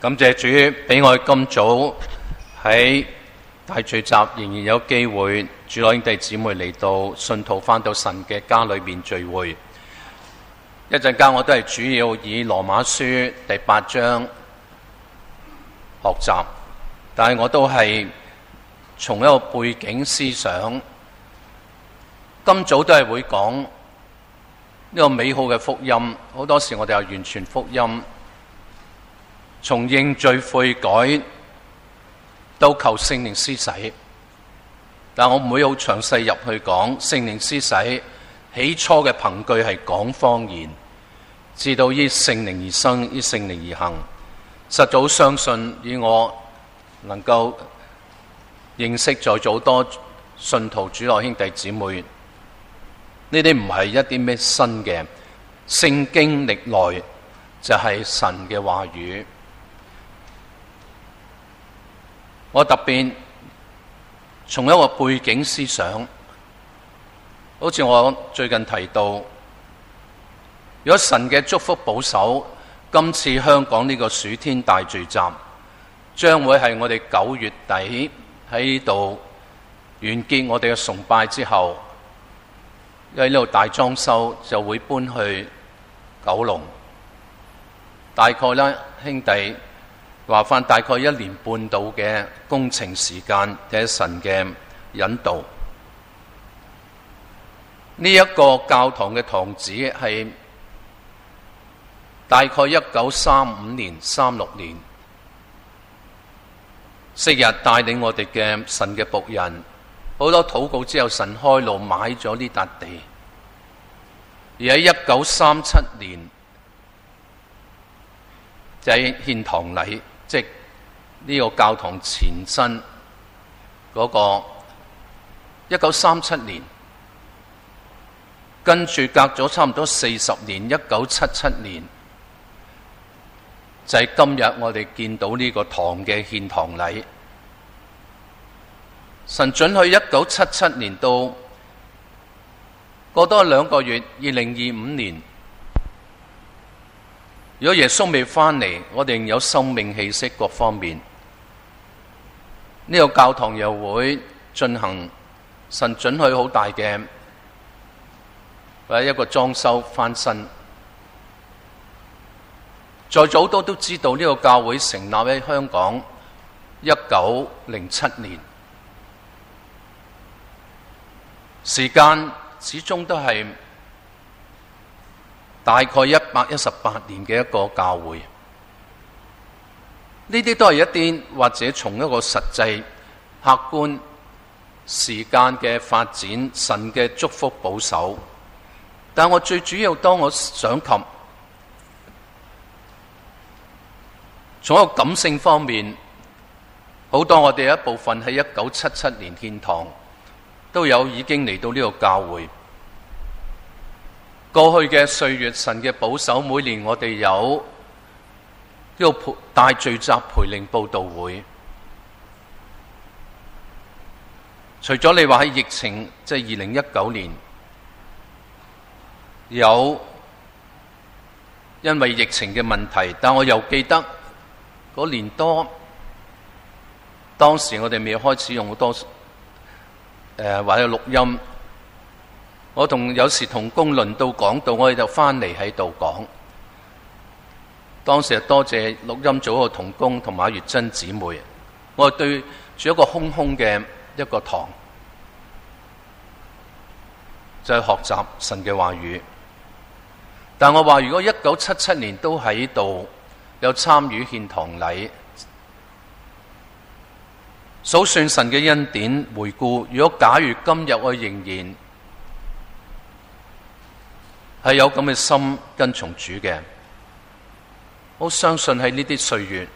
感謝主俾我今早喺大聚集，仍然有機會，主內兄弟姊妹嚟到信徒返到神嘅家裏面聚會。一陣間我都係主要以羅馬書第8章學習，但係我都係從一個背景思想，今早都係會講呢個美好嘅福音。好多時我哋有完全福音，從認罪悔改到求聖靈施洗，但我唔會好詳細入去講聖靈施洗。起初嘅憑據係講方言，至到依聖靈而生，依聖靈而行。實在相信以我能夠認識在座多信徒主內兄弟姊妹，呢啲唔係一啲咩新嘅，聖經歷來就係神嘅話語。我特別從一個背景思想，好似我最近提到，如果神嘅祝福保守，今次香港呢個暑天大聚集將會係我哋9月底喺度完結我哋嘅崇拜之後，因為呢度大裝修就會搬去九龍，大概咧兄弟話翻大概1年半到嘅工程時間，係神嘅引導。呢一個教堂嘅堂址係大概1935年、36年，昔日帶領我哋嘅神嘅僕人，好多禱告之後，神開路買咗呢笪地，而喺1937年就係獻堂禮，即係呢個教堂前身嗰個1937年，跟住隔咗差唔多40年，1977年就係今日我哋見到呢個堂嘅獻堂禮。神准許1977年到過多2個月，2025年，如果耶穌未翻嚟，我哋仍有生命氣息各方面，呢個教堂又會進行神准許好大嘅或者一個裝修翻新。在座好多都知道呢個教會成立喺香港1907年，時間始終都係大概118年嘅一個教會。呢啲都係一啲或者從一個實際客觀時間嘅發展，神嘅祝福保守。但我最主要，當我想及從一個感性方面，好多我哋一部分喺1977年獻堂，都有已經嚟到呢個教會。過去嘅歲月，神嘅保守，每年我哋有呢個大聚集培靈佈道會。除咗你話喺疫情，即係2019年有因為疫情嘅問題，但我又記得嗰年多，當時我哋未開始用好多或者錄音，我有時同工輪到講道，我哋就翻嚟喺度講。當時多謝錄音組嘅同工同埋月珍姊妹，我哋對住一個空嘅一個堂，就係學習神嘅話語。但我話如果1977年都喺度有參與獻堂禮，數算神嘅恩典，回顧，如果假如今日我仍然係有咁嘅心跟從主嘅，我相信喺呢啲歲月，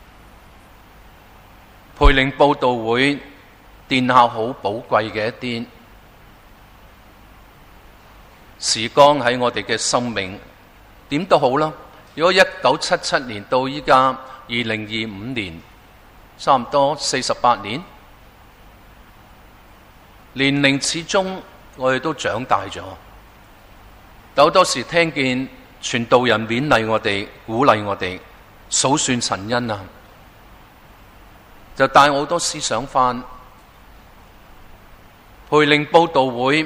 培靈佈道會奠下好寶貴嘅一啲時光喺我哋嘅生命。點都好啦，如果1977年到依家2025年，差唔多48年，年齡始終我哋都長大咗。但好多時聽見傳道人勉勵我哋、鼓勵我哋， 數算神恩啊，就帶我好多思想翻培靈佈道會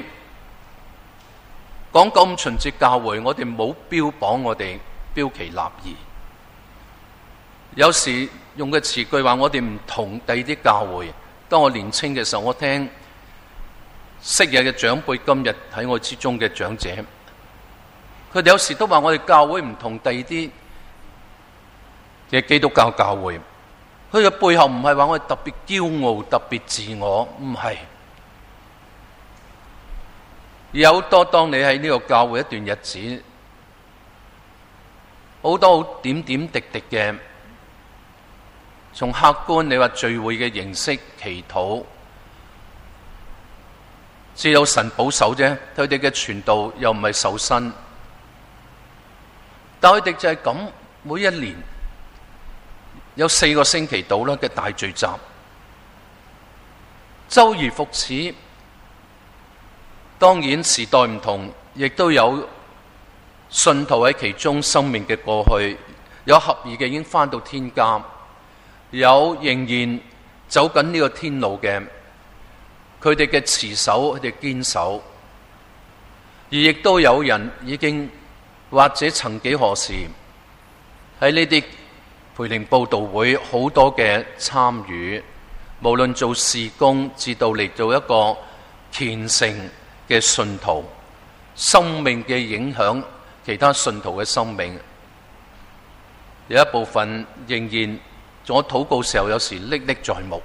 講咁旬節教會，我哋冇標榜我哋標奇立異，有時用嘅詞句話我哋唔同第二啲教會。當我年青嘅時候，我聽昔日嘅長輩，今日喺我之中嘅長者，佢哋有時都話我哋教會唔同第二啲嘅基督教教會。佢嘅背後唔係話我哋特別驕傲、特別自我，唔係。有多當你喺呢個教會一段日子，好多好點點滴滴嘅，從客觀你話聚會嘅形式、祈禱，只有神保守啫。佢哋嘅傳道又唔係受薪，但佢哋就係咁，每一年有4個星期到啦嘅大聚集，周而復始。當然時代唔同，亦都有信徒喺其中生命嘅過去，有合意嘅已經返到天家，有仍然走緊呢個天路嘅，佢哋嘅持守，佢哋堅守，而亦都有人已經或者曾幾何時喺呢啲培靈佈道會好多嘅參與，無論做事工至到嚟做一個虔誠嘅信徒，生命嘅影響其他信徒嘅生命，有一部分仍然做禱告時候有時歷歷在目。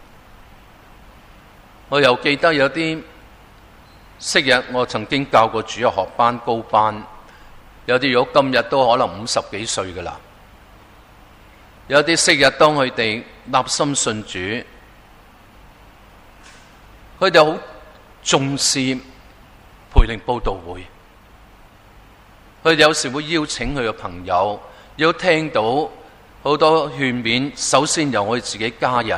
我又記得有啲昔日我曾經教過主日學班高班，有啲如果今日都可能50幾歲噶啦，有啲昔日當佢哋立心信主，佢哋好重視培靈佈道會，佢哋有時會邀請佢嘅朋友，要聽到好多勸勉，首先由我哋自己家人，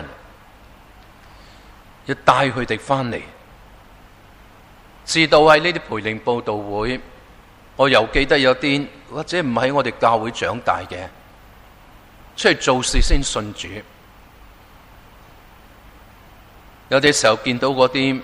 要帶佢哋翻嚟，直到喺呢啲培靈佈道會，我又記得有啲或者唔喺我哋教會長大嘅，出嚟做事先信主，有啲時候見到嗰啲。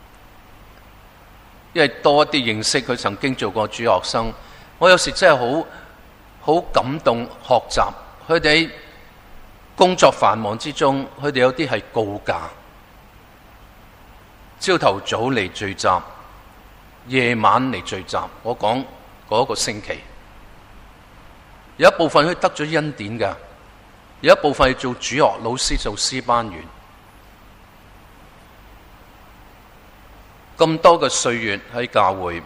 因為多一啲認識佢曾經做過主學生，我有時真係好感動學習。佢哋工作繁忙之中，佢哋有啲係告假，朝頭早嚟聚集，夜晚嚟聚集。我講嗰個星期，有一部分佢得咗恩典㗎，有一部分係做主學老師，做師班員。咁多嘅歲月喺教會，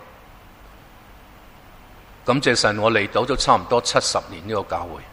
感謝神，我嚟到都差唔多70年呢個教會。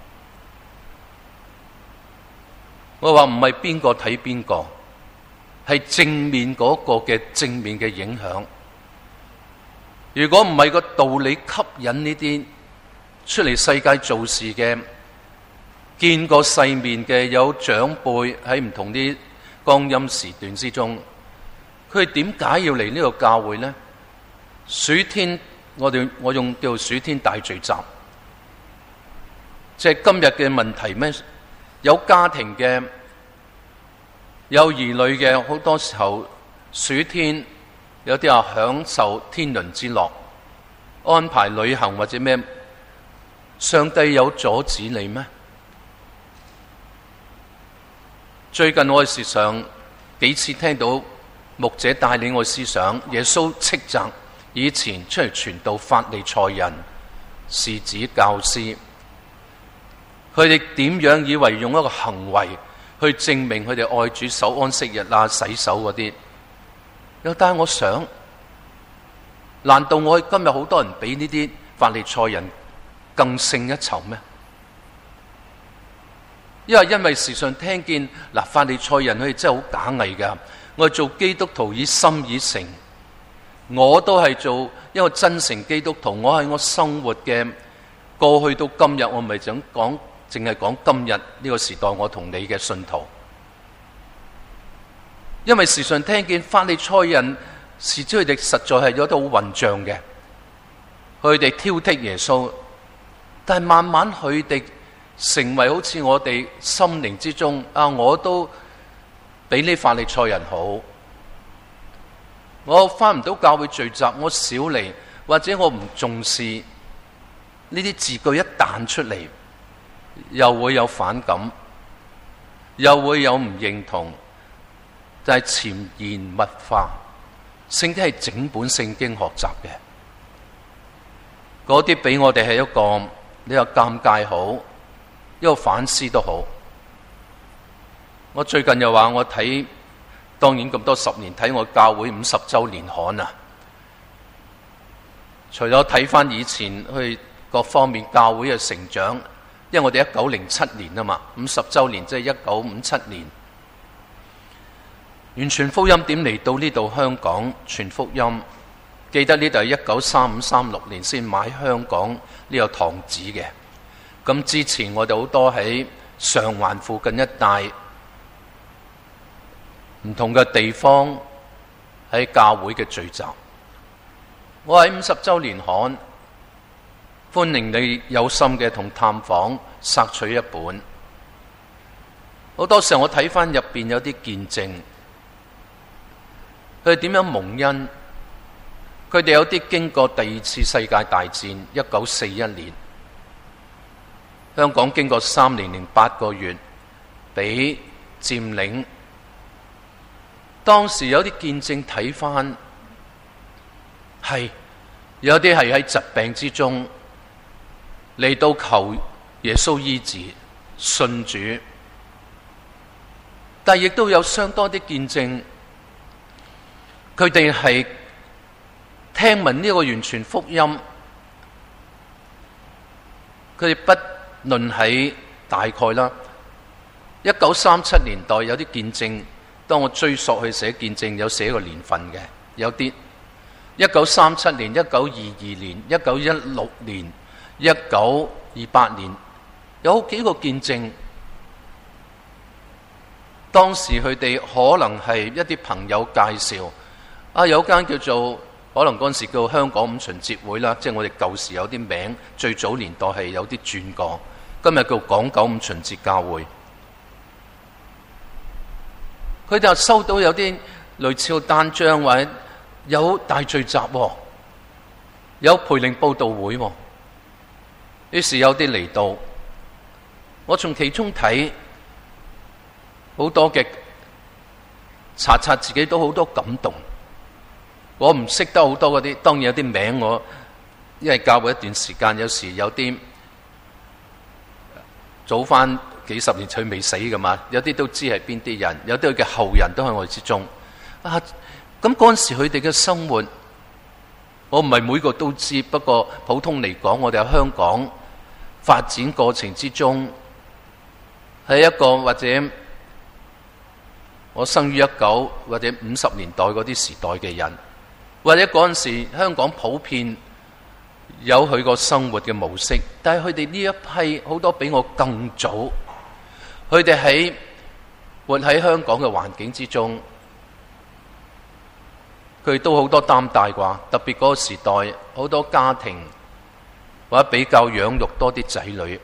我話唔係邊個睇邊個，係正面嗰個嘅正面嘅影響。如果唔係個道理吸引呢啲出嚟世界做事嘅，見過世面嘅，有長輩喺唔同啲光陰時段之中。佢哋點解要嚟呢個教會呢？暑天我用叫暑天大聚集，即係今日嘅問題咩？有家庭嘅，有兒女嘅，好多時候暑天有啲人享受天倫之樂，安排旅行或者咩？上帝有阻止你咩？最近我時常幾次聽到牧者帶領我思想，耶穌斥責以前出嚟傳道法利賽人、士子、教師，佢哋點樣以為用一個行為去證明佢哋愛主、守安息日啊、洗手嗰啲？又但係我想，難道我今日好多人比呢啲法利賽人更勝一籌咩？因為時常聽見嗱，法利賽人佢哋真係好假偽噶。我做基督徒以心以誠，我都係做一個真誠基督徒。我喺我生活嘅過去到今日，我唔係想講，淨係講今日呢個時代我同你嘅信徒。因為時常聽見法利賽人，是知佢哋實在係有啲好混帳嘅，佢哋挑剔耶穌，但係慢慢佢哋成為好似我哋心靈之中我都比呢法利賽人好，我返唔到教會聚集，我少嚟，或者我唔重視呢啲字句，一彈出嚟又會有反感，又會有唔認同，就係潛移默化。聖經係整本聖經學習嘅，嗰啲俾我哋係一個呢個尷尬好，一個反思都好。我最近又話我睇，當然咁多十年睇我教會50週年刊啊，除咗睇返以前去各方面教會嘅成長，因為我哋1907年啊嘛，50週年即係1957年。完全福音點嚟到呢度香港傳福音？記得呢度係1935、36年先買香港呢個堂址嘅。咁之前我哋好多喺上環附近一帶唔同嘅地方喺教會嘅聚集。我喺50週年刊，歡迎你有心嘅同探訪索取一本。好多時候我睇返入邊有啲見證。佢哋點樣蒙恩？佢哋有啲經過第2次世界大戰，1941年，香港經過3年零8個月俾佔領。當時有啲見證睇返，係有啲係喺疾病之中嚟到求耶穌醫治、信主，但亦都有相當啲見證。佢哋係聽聞呢個完全福音，佢哋不論喺大概啦，1937年代有啲見證，當我追溯去寫見證，有寫個年份嘅，有啲1937年、1922年、1916年、1928年，有好幾個見證。當時佢哋可能係一啲朋友介紹。有間叫做，可能嗰陣時叫香港五旬節會啦，即係我哋舊時有啲名，最早年代係有啲轉過，今日叫港九五旬節教會。佢就收到有啲類似嘅單張，或者有大聚集，有培靈佈道會，於是有啲嚟到。我從其中睇好多嘅查自己都好多感動。我唔識得好多嗰啲，當然有啲名我，因為教會一段時間，有時有啲早返幾十年佢未死㗎嘛，有啲都知係邊啲人，有啲佢嘅後人都喺我哋之中。咁嗰陣時佢哋嘅生活，我唔係每個都知，不過普通嚟講，我哋喺香港發展過程之中，係一個或者我生於19或者50年代嗰啲時代嘅人。或者嗰陣時香港普遍有佢個生活嘅模式，但係佢哋呢一批好多比我更早，佢哋喺活喺香港嘅環境之中，佢哋都好多擔戴啩。特別嗰個時代，好多家庭或者比較養育多啲仔女，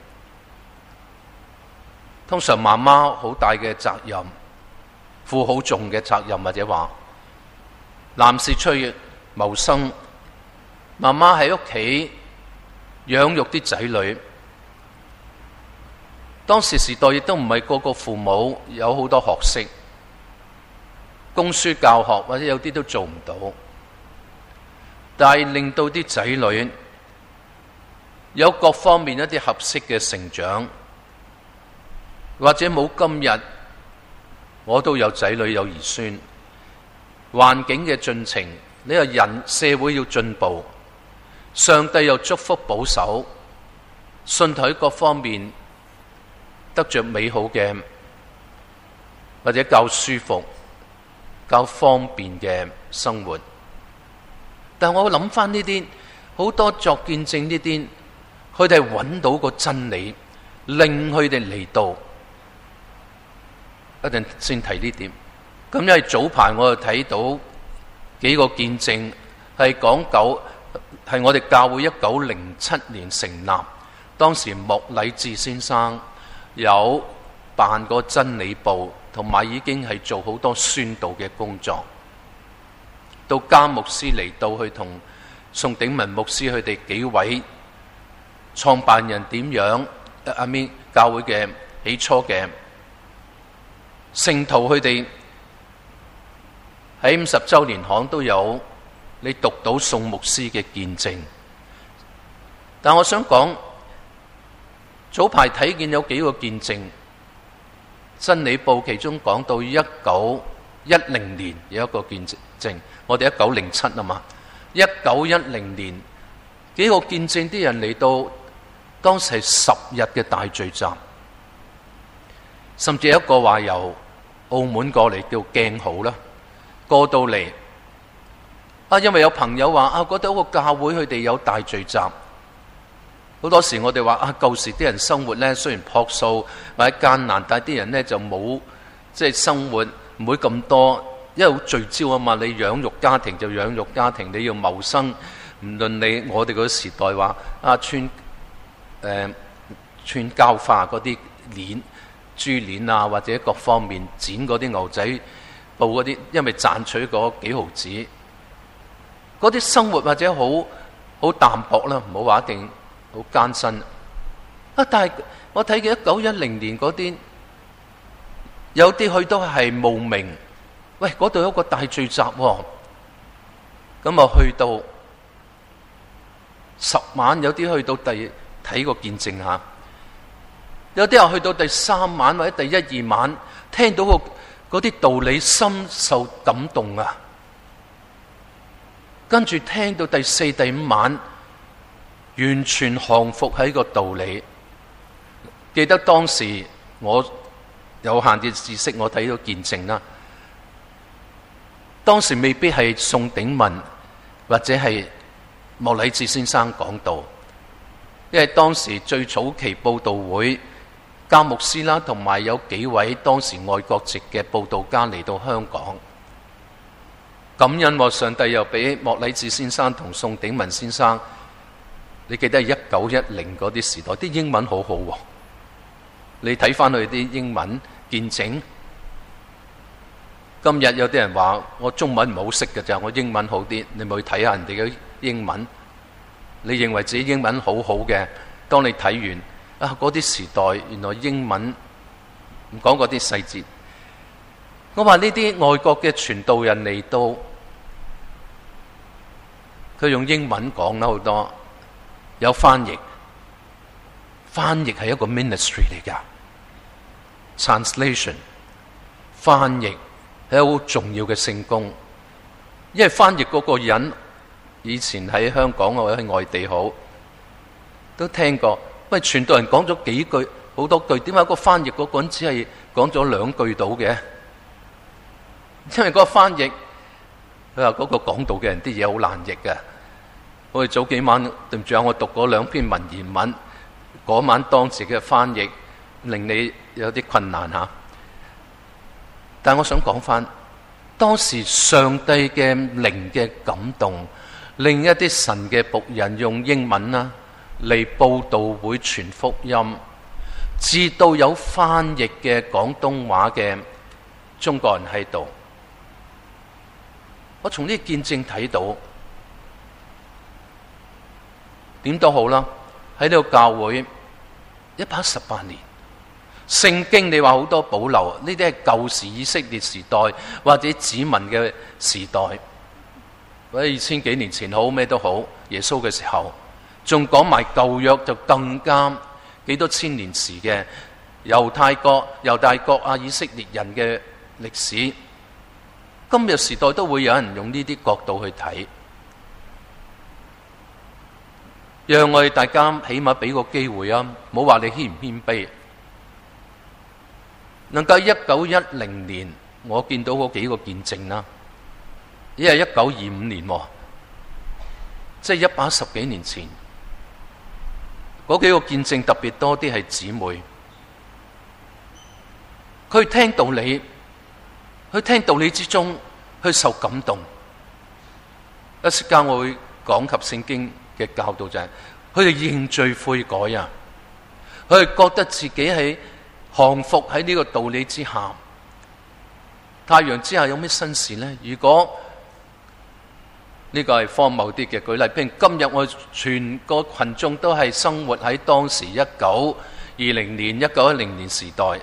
通常媽媽好大嘅責任，負好重嘅責任，或者話男士出去謀生，媽媽喺屋企養育啲仔女。當時時代亦都唔係個個父母有好多學識，供書教學或者有啲都做唔到，但係令到啲仔女有各方面一啲合適嘅成長，或者冇今日我都有仔女有兒孫。環境嘅進程，呢個人社會要進步，上帝又祝福保守，信徒各方面得着美好嘅或者較舒服、較方便嘅生活。但我諗翻呢啲好多作見證呢啲，佢哋揾到個真理，令佢哋嚟到。一陣先提呢點。咁因為早排我就睇到幾個見證係講係我哋教會1907年成立， 當時莫禮志先生有辦過真理報，同埋已經係做好多宣導嘅工作。到加牧師嚟到去同宋鼎文牧師佢哋幾位創辦人點樣教會嘅起初嘅聖徒，佢哋喺50週年刊都有你讀到宋牧師嘅見證。但我想講，早排睇見有幾個見證，真理報其中講到1910年有一個見證，我哋1907啊嘛，1910年幾個見證，啲人嚟到，當時係10日嘅大聚集，甚至有一個話由澳門過嚟叫鏡號啦，過到嚟因為有朋友話覺得嗰個教會佢哋有大聚集。好多時我哋話舊時啲人生活咧，雖然樸素或者艱難，但係啲人咧就冇即係生活唔會咁多，因為好聚焦啊嘛。你養育家庭就養育家庭，你要謀生，唔論你我哋嗰個時代話穿膠化嗰啲鏈、珠鏈啊，或者各方面剪嗰啲牛仔布嗰啲，因為賺取嗰幾毫子，嗰啲生活或者好淡薄啦，唔好話一定好艱辛但係我睇見1910年嗰啲，有啲去都係慕名，喂，嗰度有個大聚集喎，咁去到10晚，有啲去到睇個見證下，有啲人去到第3晚或者第1、2晚，聽到嗰啲道理深受感動啊，跟住聽到第4、第5晚，完全降服喺個道理。記得當時我有限嘅知識，我睇到見證啦。當時未必係宋鼎文或者係莫禮志先生講道，因為當時最早期佈道會，加牧師啦，同埋有幾位當時外國籍嘅佈道家嚟到香港。感恩上帝又俾莫禮志先生同宋鼎文先生，你記得係1910嗰啲時代，啲英文好好喎。你睇翻佢啲英文見證。今日有啲人話我中文唔好識嘅咋，我英文好啲，你咪去睇下人哋嘅英文。你認為自己英文好好嘅，當你睇完嗰啲時代，原來英文唔講嗰啲細節。我話呢啲外國嘅傳道人嚟到，佢用英文講啦，好多有翻譯，翻譯係一個 ministry 嚟噶 ，translation 翻譯係一個好重要嘅聖工，因為翻譯嗰個人以前喺香港或者喺外地好都聽過，喂，傳道人講咗幾句好多句，點解個翻譯嗰個人只係講咗2句到嘅？因為嗰個翻譯，佢話嗰個講道嘅人啲嘢好難譯嘅。我哋早幾晚對唔住我讀嗰2篇文言文，嗰晚當時嘅翻譯令你有啲困難吓。但我想講翻，當時上帝嘅靈嘅感動，令一啲神嘅僕人用英文啦嚟佈道會傳福音，至到有翻譯嘅廣東話嘅中國人喺度。我從呢個見證睇到，點都好啦，喺呢個教會118年，聖經你話好多保留，呢啲係舊時以色列時代或者子民嘅時代，或者2000幾年前好咩都好，耶穌嘅時候，仲講埋舊約就更加幾多千年時嘅猶大國啊，以色列人嘅歷史。今日時代都會有人用呢啲角度去睇，讓我哋大家起碼俾個機會啊！唔好話你謙唔謙卑，能夠1910年我見到嗰幾個見證啦，因為1925年，即係110幾年前，嗰幾個見證特別多啲係姊妹，佢聽道理。佢聽道理之中，佢受感動。一時間我會講及聖經嘅教導就係，佢哋認罪悔改啊！ 佢哋覺得自己係降服喺呢個道理之下。太陽之下有咩新事呢？如果呢個係荒謬啲嘅舉例，譬如今日我全個群眾都係生活喺當時1920年、1910年時代，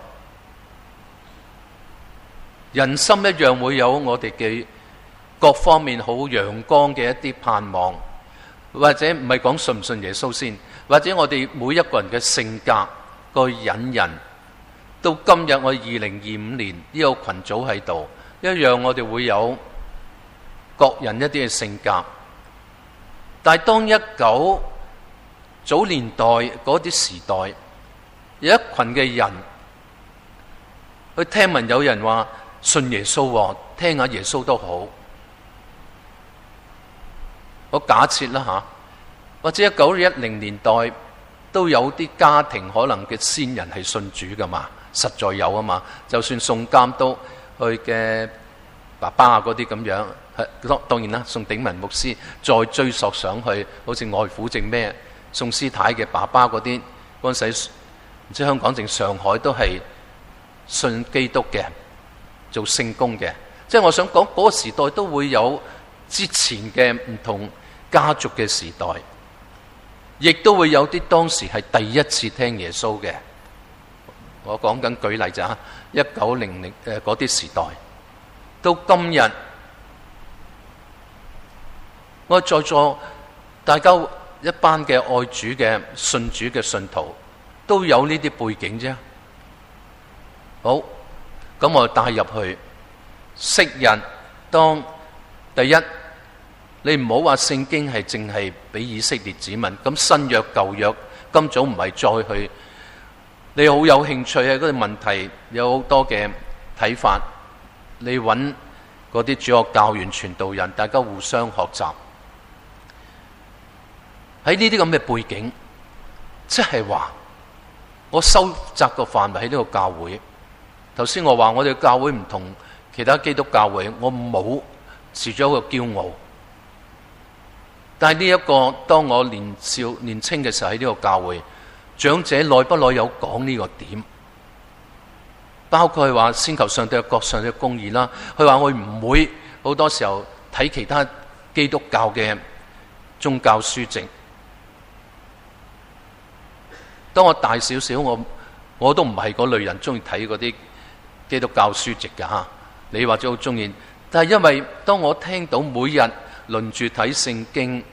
人心一樣會有我哋嘅各方面好陽光嘅一啲盼望，或者唔係講信唔信耶穌先，或者我哋每一個人嘅性格個隱忍。到今日我2025年呢個群組喺度，一樣我哋會有各人一啲嘅性格。但係當19早年代嗰啲時代，有一群嘅人，佢聽聞有人話信耶穌，聽下耶穌都好。我假設啦吓，或者1910年代都有啲家庭可能嘅先人係信主噶嘛。實在有啊嘛，就算宋監督佢嘅爸爸啊嗰啲咁樣，當然啦，宋鼎文牧師再追溯上去，好似外父正咩宋師太嘅爸爸嗰啲，嗰陣時唔知香港定上海都係信基督嘅，做聖工嘅。即係我想講嗰個時代都會有之前嘅唔同家族嘅時代，亦都會有啲當時係第一次聽耶穌嘅。我講緊舉例咋，1900嗰啲時代，到今日，我在座大家一班嘅愛主嘅信主嘅信徒，都有呢啲背景啫。好，咁我帶入去，昔日當第一，你唔好話聖經係淨係俾以色列子民，咁新約舊約今早唔係再去。你好有興趣啊！嗰啲問題有好多嘅睇法，你揾嗰啲主學教員、傳道人，大家互相學習。喺呢啲咁嘅背景，即係話我收窄個範圍喺呢個教會。頭先我話我哋教會唔同其他基督教會，我冇持咗一個驕傲。但係呢一個，當我年青嘅時候喺呢個教會。長者耐不耐有講呢個點，包括佢話先求上帝嘅國、上帝嘅公義啦。佢話我唔會好多時候睇其他基督教嘅宗教書籍。當我大少少，我都唔係嗰類人，中意睇嗰啲基督教書籍㗎吓。你或者好中意，但係因為當我聽到每日輪住睇聖經，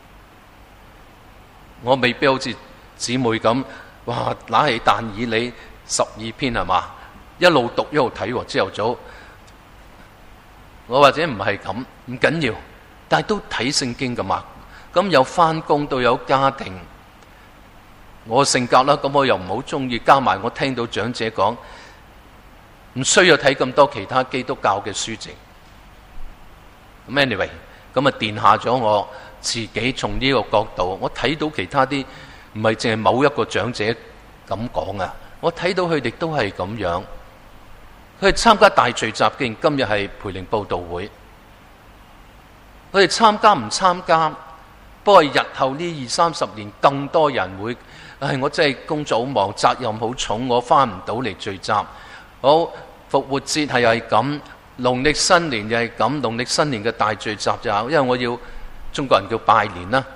我未必好似姊妹咁，哇！拿起但以理12篇係嘛，一路讀一路睇喎。朝頭早，我或者唔係咁，唔緊要，但係都睇聖經㗎嘛。咁有返工到有家庭，我性格啦，咁我又唔好中意，加埋我聽到長者講，唔需要睇咁多其他基督教嘅書籍。咁 anyway， 咁啊殿下咗我自己從呢個角度，我睇到其他啲。唔係淨係某一個長者咁講啊！我睇到佢哋都係咁樣，佢哋參加大聚集，既然今日係培靈佈道會，佢哋參加唔參加？不過日後呢20-30年，更多人會，我真係工作好忙，責任好重，我翻唔到嚟聚集。好，復活節係又係咁，農曆新年又係咁，農曆新年嘅大聚集就，因為我要中國人叫拜年啦。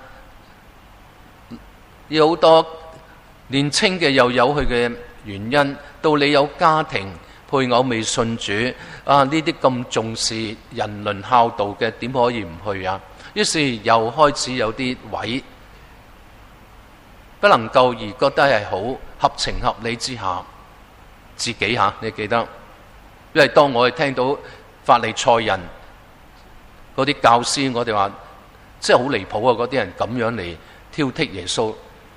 有好多年青嘅又有佢嘅原因，到你有家庭配偶未信主啊，呢啲咁重視人倫孝道嘅，點可以唔去啊？於是又開始有啲位不能夠而覺得係好合情合理之下，自己吓你記得，因為當我哋聽到法利賽人嗰啲教師，我哋話真係好離譜啊！嗰啲人咁樣嚟挑剔耶穌。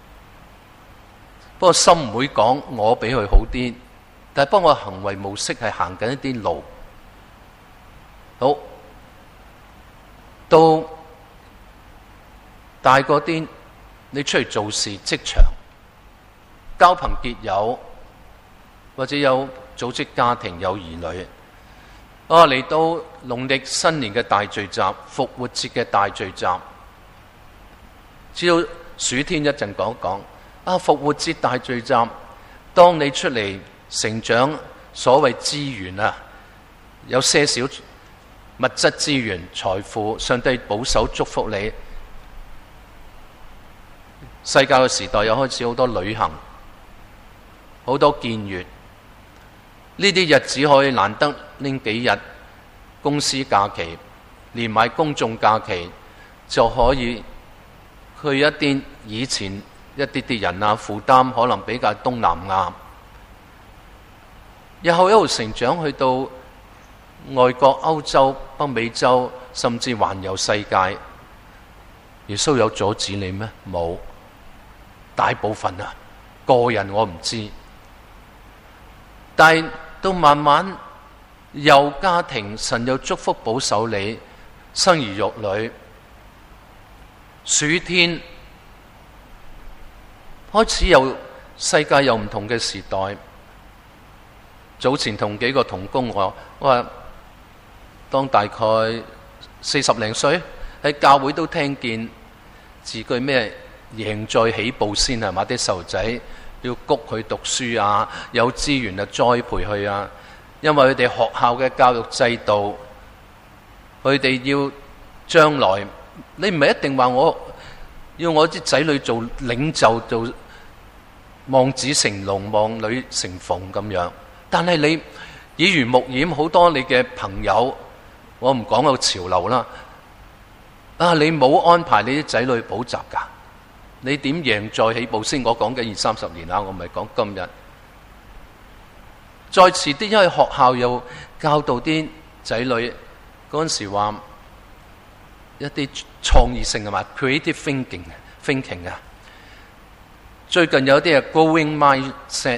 不過心唔會講我比佢好啲，但係幫我行為模式係行緊一啲路。好，到大個啲，你出嚟做事，職場交朋結友，或者有組織家庭有兒女。嚟到農曆新年嘅大聚集，復活節嘅大聚集，只要暑天一陣講講。 復活節大聚集，當你出嚟成長，所謂資源啊，有些少物質資源、財富，上帝保守祝福你。世界嘅時代又開始好多旅行，好多見月。呢啲日子可以難得拎幾日公司假期，連埋公眾假期，就可以去一啲以前一啲人啊負擔可能比較東南亞，日後一路成長去到外國、歐洲、北美洲，甚至環遊世界。耶穌有阻止你咩？冇。大部分啊，個人我唔知，但係到慢慢有家庭，神有祝福保守你，生兒育女，暑天開始有世界有唔同嘅時代。早前同幾個同工我話，當大概40零歲喺教會都聽見字句咩？贏在起步先係嘛？啲細路仔要谷佢讀書啊，有資源啊栽培佢啊，因為佢哋學校嘅教育制度，佢哋要將來，你唔係一定話我要我啲仔女做領袖，做望子成龍、望女成鳳咁樣，但係你耳濡目染好多你嘅朋友，我唔講個潮流啦，你冇安排你啲仔女補習㗎？你點贏在起步先？我講緊20-30年啦，我唔係講今日。再遲啲，因為學校又教導啲仔女嗰陣時話一啲創意性啊嘛 ，creative thinking 啊。最近有啲係 growing mindset，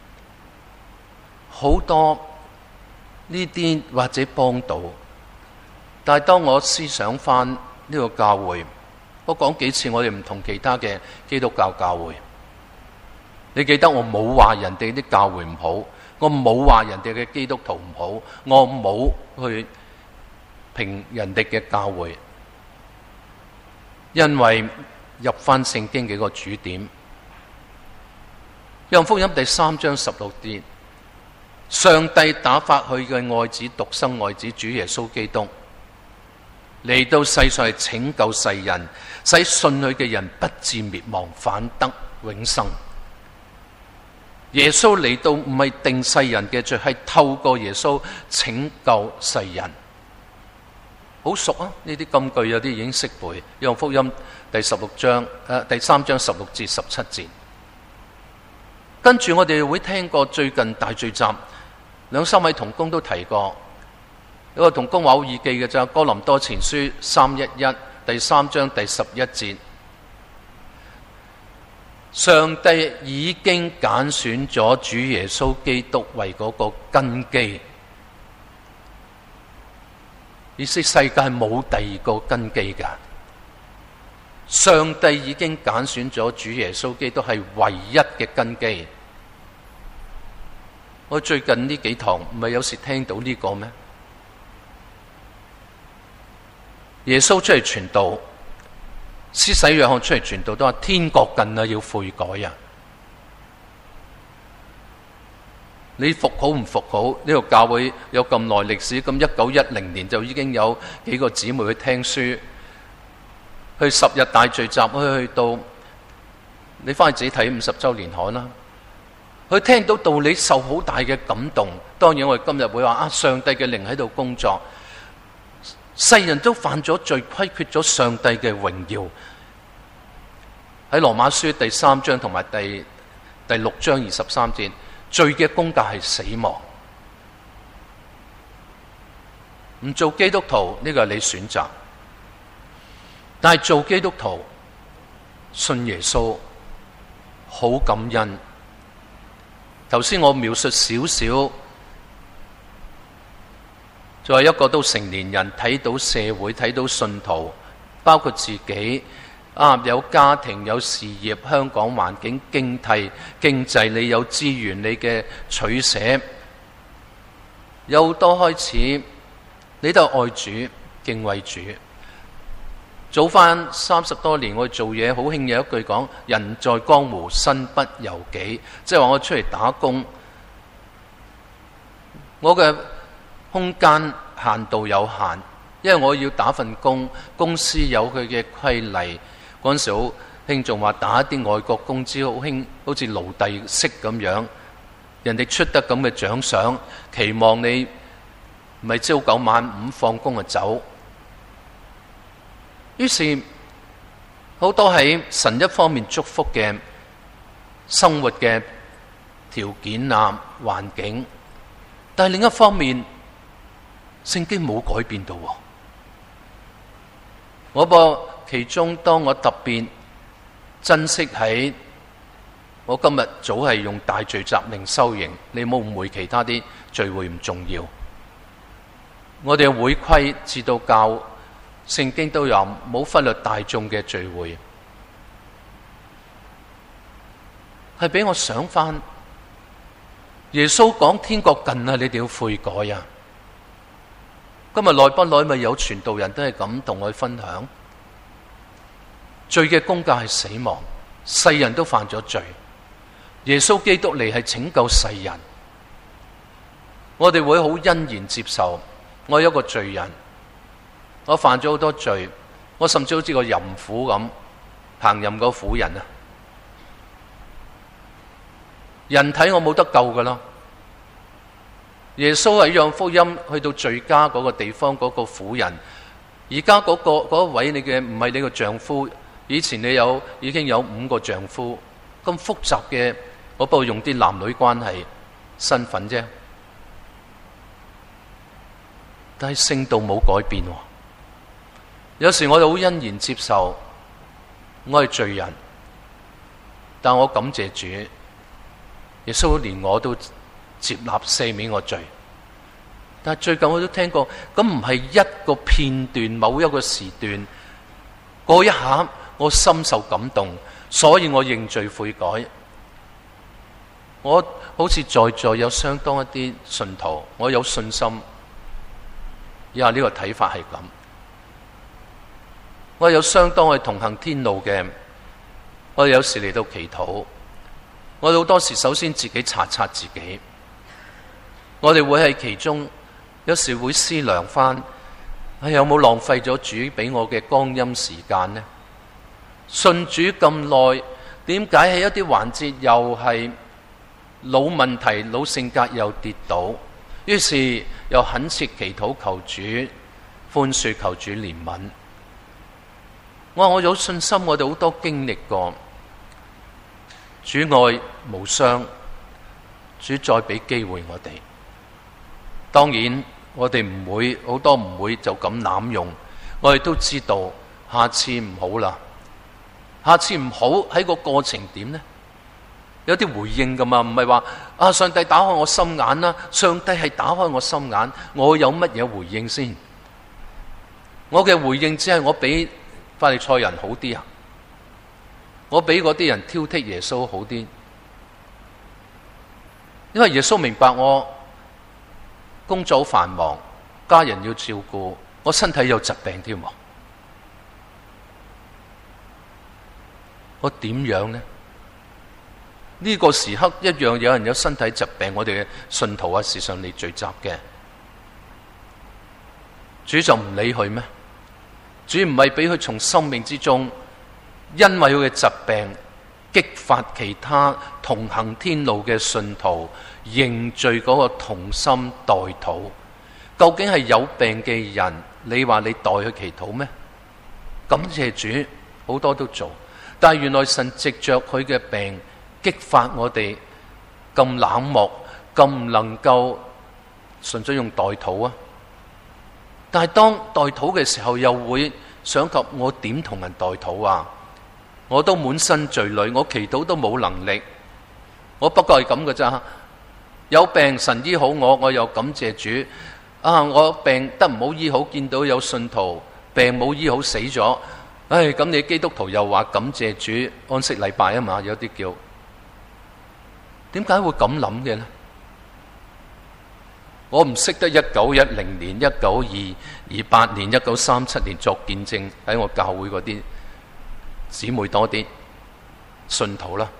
好多呢啲或者幫到。但係當我思想翻呢個教會。我講幾次，我哋唔同其他嘅基督教教會。你記得我冇話人哋啲教會唔好，我冇話人哋嘅基督徒唔好，我冇去評人哋嘅教會，因為入翻聖經幾個主點。約翰福音第3章16節，上帝打發佢嘅愛子獨生愛子主耶穌基督嚟到世上係拯救世人，使信佢嘅人不至滅亡，反得永生。耶穌嚟到唔係定世人嘅罪，係透過耶穌拯救世人。好熟啊！呢啲金句有啲已經識背。約翰福音第3章16至17節。跟住我哋會聽過最近大聚集，2-3位同工都提過。有個同工話好易記嘅，就係哥林多前書311第3章第11節，上帝已經揀選咗主耶穌基督為嗰個根基，意思世界冇第二個根基㗎。上帝已經揀選咗主耶穌基督係唯一嘅根基。我最近呢幾堂唔係有時聽到呢個咩？耶穌出嚟傳道，施洗約翰出嚟傳道都話天國近啦，要悔改啊！你服好唔服好？呢個教會有咁耐歷史，咁1910年就已經有幾個姊妹去聽書，去10日大聚集，去到你翻去自己睇50週年刊啦。佢聽到道理，受好大嘅感動。當然我哋今日會話上帝嘅靈喺度工作。世人都犯咗罪，虧缺咗上帝嘅榮耀。喺羅馬書第3章同埋第6章23節，罪嘅工價係死亡。唔做基督徒呢個係你選擇，但係做基督徒信耶穌好感恩。頭先我描述少少。就係一個都成年人睇到社會，睇到信徒，包括自己有家庭有事業，香港環境經濟，你有資源，你嘅取捨有好多開始，你都愛主敬畏主。 早返30多年，我做嘢好興有一句講：人在江湖，身不由己。即係話我出嚟打工，我嘅空間限度有限，因為我要打份工，公司有佢嘅規例。嗰陣時好興仲話打一啲外國工資，好興好似奴隸式咁樣，人哋出得咁嘅獎賞，期望你唔係朝9晚5放工就走。於是好多喺神一方面祝福嘅生活嘅條件啊、環境，但係另一方面聖經冇改變到。其中當我特別珍惜喺我今日早係用大聚集令收營，你冇誤會其他啲聚會唔重要。我哋嘅會規至到教聖經都有，冇忽略大眾嘅聚會，係俾我想翻耶穌講天國近啊，你哋要悔改啊！今日耐不耐咪有傳道人都係咁同我分享，罪嘅工價係死亡，世人都犯咗罪，耶穌基督嚟係拯救世人，我哋會好欣然接受。我有一個罪人，我犯咗好多罪，我甚至好似個淫婦咁，行淫個婦人啊！人體我冇得救噶啦。耶穌喺約翰福音去到敘加嗰個地方，嗰個婦人，而家嗰位你嘅唔係你個丈夫，以前你已經有5個丈夫，咁複雜嘅，我不過用啲男女關係身份啫。但係聖道冇改變喎。有時我哋好欣然接受我係罪人，但我感謝主，耶穌連我都接納赦免我罪。但係最近我都聽過，咁唔係一個片段，某一個時段，嗰一下我深受感動，所以我認罪悔改。我好似在座有相當一啲信徒，我有信心。以下呢個睇法係咁，我有相當去同行天路嘅，我有時嚟到祈禱，我好多時首先自己查察自己，我哋會喺其中有時會思量翻，有冇浪費咗主俾我嘅光陰時間呢？信主咁耐，點解喺一啲環節又係老問題、老性格又跌倒？於是又懇切祈禱求主寬恕，求主憐憫。我有信心，我哋好多經歷過主愛無雙，主再俾機會我哋。當然我哋唔會好多唔會就咁濫用，我哋都知道下次唔好啦。下次唔好喺個過程點呢？有啲回應噶嘛，唔係話上帝打開我心眼啦，上帝係打開我心眼，我有乜嘢回應先？我嘅回應只係我比法利賽人好啲啊，我比嗰啲人挑剔耶穌好啲，因為耶穌明白我工作繁忙，家人要照顧，我身體有疾病添，我點樣呢？呢個時刻一樣有人有身體疾病，我哋嘅信徒時常嚟聚集嘅，主就唔理佢咩？主唔係俾佢從生命之中，因為佢嘅疾病激發其他同行天路嘅信徒認罪嗰個同心代禱。究竟係有病嘅人，你話你代佢祈禱咩？感謝主，好多都做，但係原來神藉着佢嘅病激發我哋咁冷漠，咁唔能夠純粹用代禱啊！但係當代禱嘅時候，又會想及我點同人代禱啊？我都滿身罪累，我祈禱都冇能力，我不過係咁嘅咋？有病神醫好我，我又感謝主啊！我病得唔好醫好，見到有信徒病冇醫好死咗，唉，咁你基督徒又話感謝主，安息禮拜啊嘛，有啲叫。點解會咁諗嘅呢？ 我唔識得1910年、1928年、1937年作見證喺我教會嗰啲姊妹多啲信徒啦。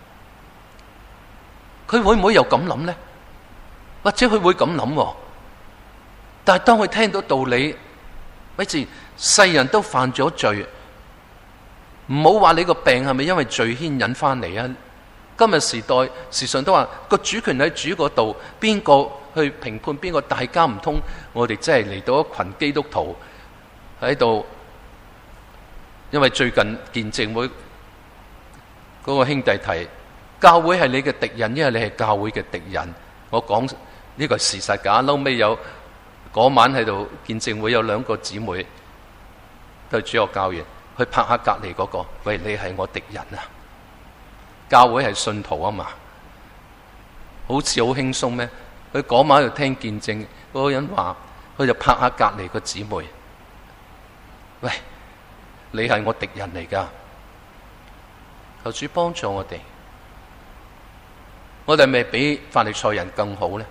佢會唔會又咁諗呢？或者佢會咁諗，但係當佢聽到道理，咪住世人都犯咗罪，唔好話你個病係咪因為罪牽引翻嚟啊？今日時代時常都話個主權喺主嗰度，邊個去評判邊個？大家唔通我哋真係嚟到一群基督徒喺度，因為最近見證會嗰個兄弟提教會係你嘅敵人，因為你係教會嘅敵人。我講呢個係事實㗎。後尾有嗰晚喺度見證會有兩個姊妹對主學教完，去拍下隔離嗰個，喂，你係我敵人啊！教會係信徒啊嘛，好似好輕鬆咩？佢嗰晚喺度聽見證，嗰個人話，佢就拍下隔離個姊妹，喂，你係我敵人嚟㗎，求主幫助我哋。我哋係咪比法利賽人更好呢？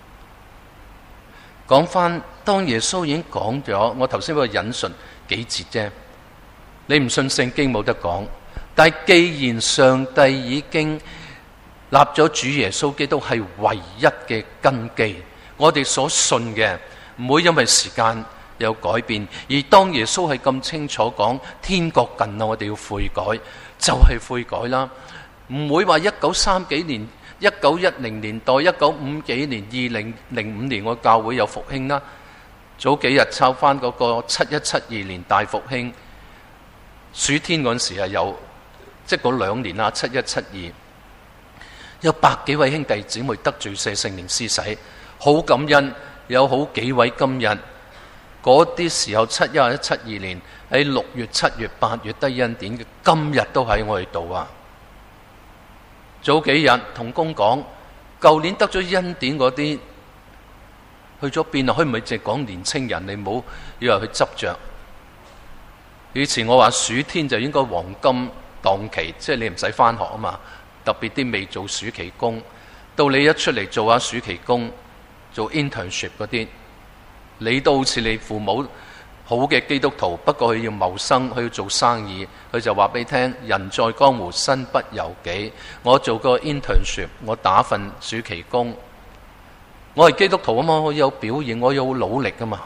講翻，當耶穌已經講咗，我頭先嗰個引述幾節啫，你唔信聖經冇得講。但係既然上帝已經立咗主耶穌基督係唯一嘅根基，我哋所信嘅唔會因為時間有改變。而當耶穌係咁清楚講天國近啦，我哋要悔改，就係悔改啦。唔會話1930幾年、1910年代、1950幾年、2005年我教會有復興啦。早幾日抄翻嗰個7172年大復興，暑天嗰陣時係有。即係嗰2年啦，7172有100幾位兄弟姊妹得罪聖靈施洗，好感恩。有好幾位今日嗰啲時候71、72年喺6月、7月、8月得恩典嘅，今日都喺我哋度啊！早幾日同工講，舊年得咗恩典嗰啲去咗邊啊？佢唔係淨係講年青人，你唔好以為佢執着。以前我話暑天就應該黃金檔期，即係你唔使翻學啊嘛，特別啲未做暑期工，到你一出嚟做下暑期工，做 internship 嗰啲，你都好似你父母好嘅基督徒，不過佢要謀生，佢要做生意，佢就話俾你聽，人在江湖身不由己。我做個 internship， 我打份暑期工，我係基督徒啊嘛，我有表現，我有努力啊嘛。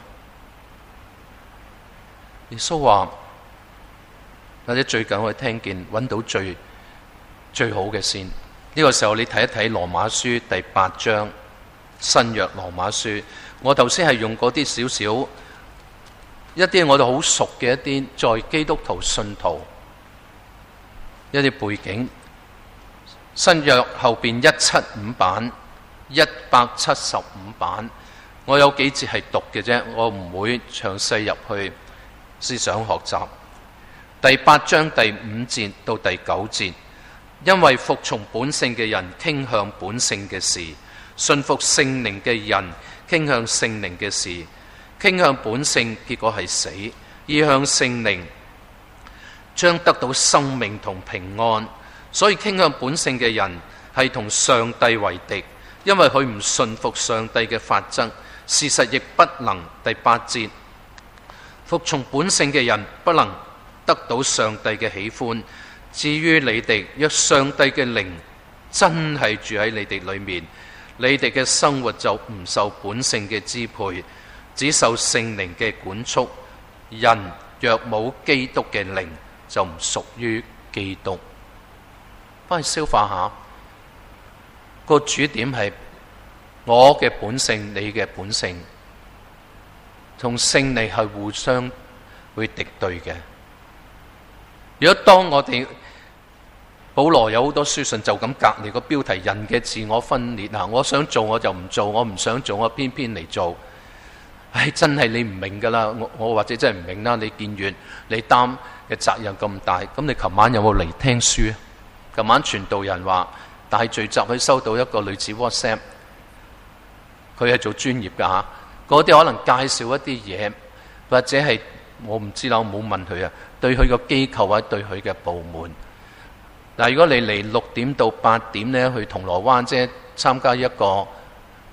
耶穌話，或者最近我聽見揾到最好嘅先，呢個時候你睇一睇羅馬書第8章，新約羅馬書。我頭先係用嗰啲少少一啲我哋好熟嘅一啲在基督徒信徒一啲背景。新約後邊175版、175版，我有幾節係讀嘅啫，我唔會詳細入去思想學習。第8章第5節到第9節，因為服從本性嘅人傾向本性嘅事，信服聖靈嘅人傾向聖靈嘅事。傾向本性結果係死，意向聖靈將得到生命同平安。所以傾向本性嘅人係同上帝為敵，因為佢唔信服上帝嘅法則，事實亦不能。第8節，服從本性嘅人不能得到上帝嘅喜歡。至於你哋，若上帝嘅靈真係住喺你哋裏面，你哋嘅生活就唔受本性嘅支配，只受聖靈嘅管束。人若冇基督嘅靈，就唔屬於基督。翻去消化下，個主點係我嘅本性，你嘅本性同聖靈係互相會敵對嘅。如果當我哋保羅有好多書信就咁隔離個標題，人嘅自我分裂啊！我想做我就唔做，我唔想做我偏偏嚟做。唉，真係你唔明噶啦，我或者真係唔明啦。你見完你擔嘅責任咁大，咁你琴晚有冇嚟聽書啊？琴晚傳道人話大聚集佢收到一個類似 WhatsApp， 佢係做專業噶嚇，嗰啲可能介紹一啲嘢，或者係我唔知啦，我冇問佢啊。對佢個機構或者對佢嘅部門，嗱，如果你嚟6點到8點咧，去銅鑼灣即係參加一個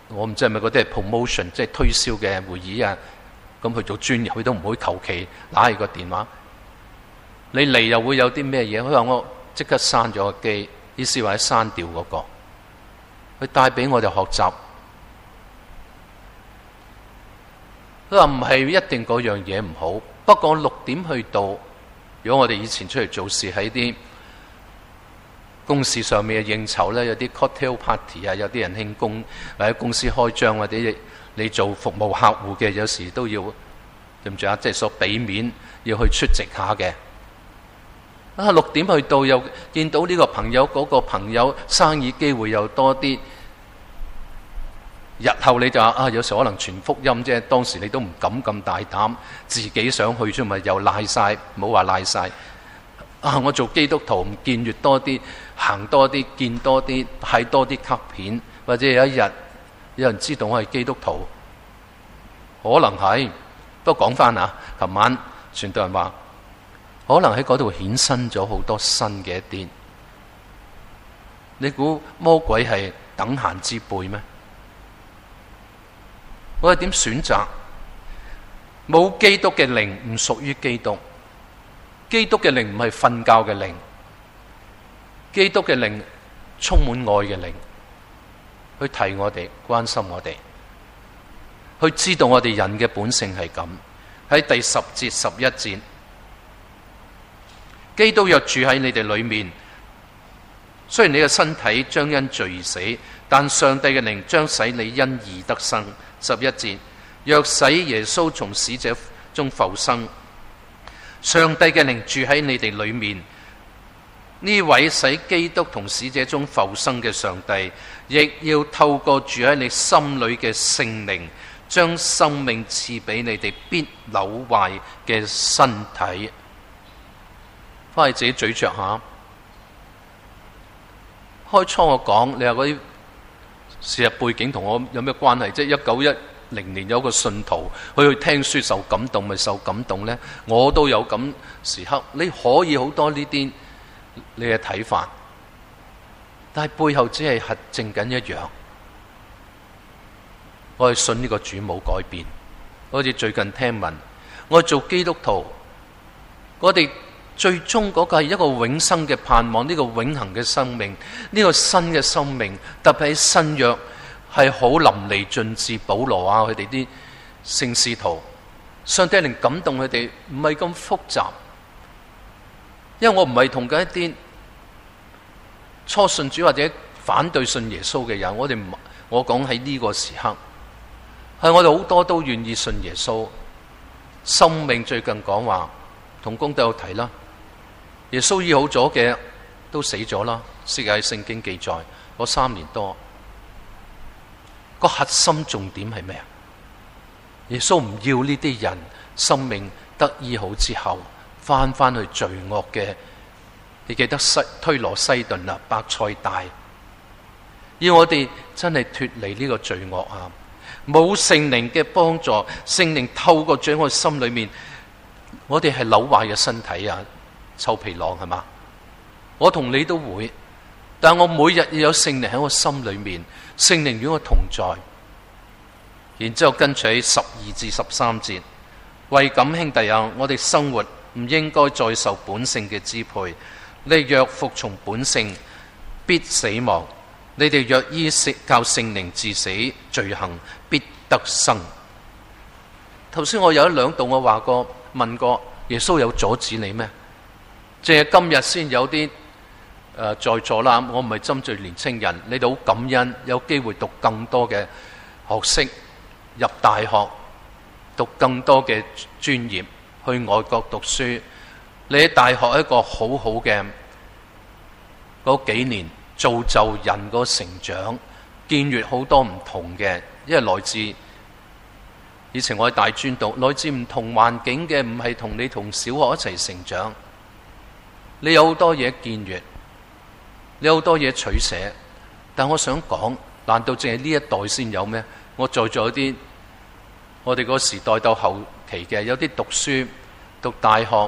我唔知係咪嗰啲係 promotion， 即係推銷嘅會議啊。咁去做專業，佢都唔會求其拿起個電話。你嚟又會有啲咩嘢？佢話我即刻刪咗個機，意思話刪掉嗰個。佢帶俾我哋學習。佢話唔係一定嗰樣嘢唔好，不過6點去到，如果我哋以前出嚟做事喺啲公事上面嘅應酬咧，有啲 cocktail party 啊，有啲人慶功或者公司開張或者你做服務客戶嘅，有時都要對唔住啊，即係所俾面要去出席下嘅。啊，6點去到又見到呢個朋友嗰個朋友生意機會又多啲。日後你就話啊，有時可能傳福音啫，當時你都唔敢咁大膽，自己想去啫嘛，又賴晒，唔好話賴晒。啊，我做基督徒唔見越多啲，行多啲，見多啲，睇多啲卡片，或者有一日有人知道我係基督徒，可能係。不過講翻啊，琴晚傳道人話，可能喺嗰度衍生咗好多新嘅一啲。你估魔鬼係等閒之輩咩？我哋點選擇？冇基督嘅靈唔屬於基督，基督嘅靈唔係瞓覺嘅靈，基督嘅靈充滿愛嘅靈，去提我哋，關心我哋，去知道我哋人嘅本性係咁。喺第10節11節，基督若住喺你哋裏面，雖然你嘅身體將因罪而死，但上帝嘅靈將使你因義得生。11節，若使耶穌從死者中復生，上帝嘅靈住喺你哋裏面，呢位使基督同死者中復生嘅上帝，亦要透過住喺你心裏嘅聖靈，將生命賜俾你哋必朽壞嘅身體。翻去自己咀嚼下。開初我講，你話嗰啲事實背景同我有咩關係？即係1910年有個信徒佢去聽書受感動，咪受感動呢？我都有咁時刻。你可以好多呢啲你嘅睇法，但係背後只係核證緊一樣，我係信呢個主冇改變。好似最近聽聞，我做基督徒，我哋最終嗰個係一個永生嘅盼望，呢個永恆嘅生命，呢個新嘅生命，特別喺新約係好淋漓盡致。保羅啊，佢哋啲聖使徒，上帝靈感動佢哋，唔係咁複雜。因為我唔係同緊一啲初信主或者反對信耶穌嘅人，我講喺呢個時刻，係我哋好多都願意信耶穌。生命最近講話，同工都有提啦。耶穌醫好咗嘅都死咗啦，世界聖經記載嗰3年多，個核心重點係咩啊？耶穌唔要呢啲人生命得醫好之後翻去罪惡嘅，你記得推羅西頓啊，伯賽大，要我哋真係脫離呢個罪惡啊！冇聖靈嘅幫助，聖靈透過住喺我心裏面，我哋係朽壞嘅身體啊！臭皮囊係嘛？我同你都會，但我每日要有聖靈喺我心裏面，聖靈與我同在。然之後跟住喺12至13節，為咁兄弟啊，我哋生活唔應該再受本性嘅支配。你若服從本性，必死亡；你哋若依靠聖靈治死，罪行必得生。頭先我有1-2度我話過問過耶穌有阻止你咩？淨係今日先有啲在座啦，我唔係針對年青人，你哋好感恩有機會讀更多嘅學識，入大學讀更多嘅專業，去外國讀書。你喺大學一個好好嘅嗰幾年造就人個成長，見越好多唔同嘅，因為來自以前我喺大專讀，來自唔同環境嘅，唔係同你同小學一齊成長。你有好多嘢見越，你有好多嘢取捨，但我想講，難道淨係呢一代先有咩？我在座有啲，我哋個時代到後期嘅，有啲讀書讀大學，